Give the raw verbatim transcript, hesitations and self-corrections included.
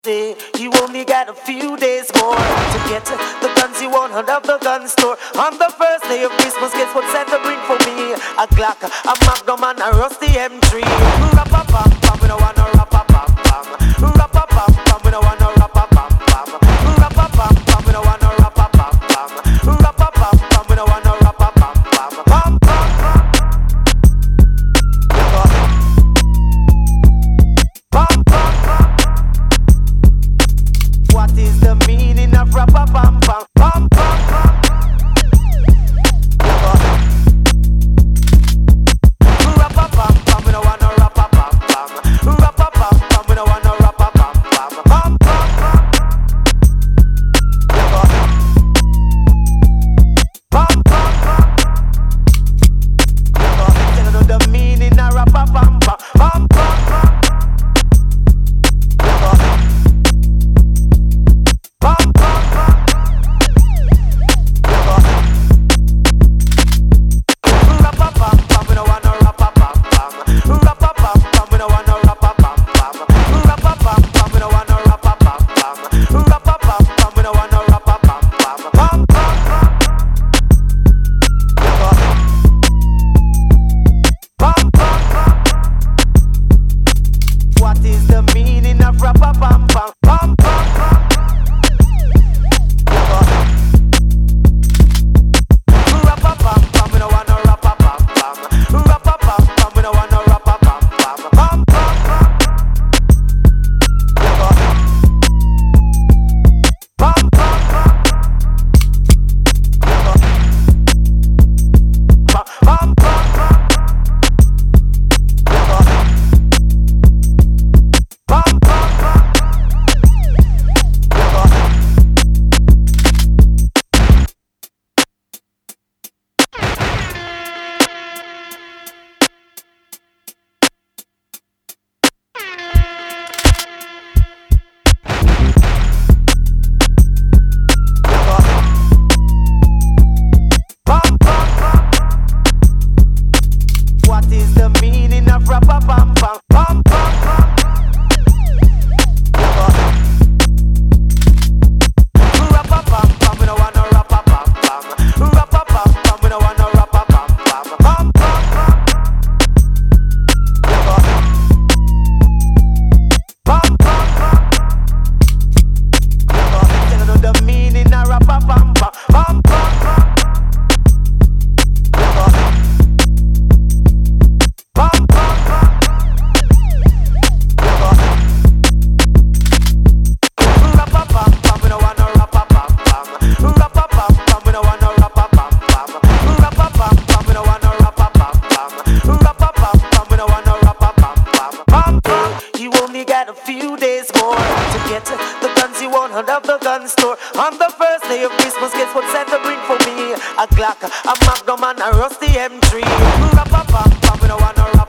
Say you only got a few days more to get the guns you want out of the gun store. On the first day of Christmas, guess what Santa bring for me? A Glock, a Magnum, and a rusty M three. Rap-a-pam-pam, we don't want no rap-a-pam-pam. Rap-a-pam-pam, we don't want no rap-a-pam-pam. Rap-a-pam-pam, we don't want no rap-a-pam-pam. Rap-a-pam-pam, we don't want no rap-a-pam-pam. Pam-pam. What is the meaning of rap-a-pam-pam? Pam-pam-pam. Rap-a-pam-pam, we don't want no rap-a-pam-pam. Rap-a-pam-pam, we don't want no rap-a-pam-pam. Pam-pam-pam. Pam-pam-pam. Tell them the meaning of rap-a-pam-pam. Pam-pam-pam. What is the meaning of rap-a-pam-pam? Pam-pam-pam. Rap-a-pam-pam, we don't want no rap-a-pam-pam. Rap-a-pam-pam, we don't want no rap-a-pam-pam. Pam-pam-pam. Pam-pam-pam. Pam-pam-pam. What is the meaning of rap-a-pam-pam? Pam-pam-pam. Rap-a-pam-pam, we don't want no rap-a-pam-pam. Rap-a-pam-pam, we don't want no rap-a-pam-pam. Pam-pam-pam. Pam-pam-pam. Tell them the meaning of rap-a-pam-pam. Pam-pam-pam. You only got a few days more to get the guns you want out of the gun store. On the first day of Christmas, guess what Santa bring for me? A Glock, a Magnum, and a rusty M three. Rap-a-pam-pam, we don't want no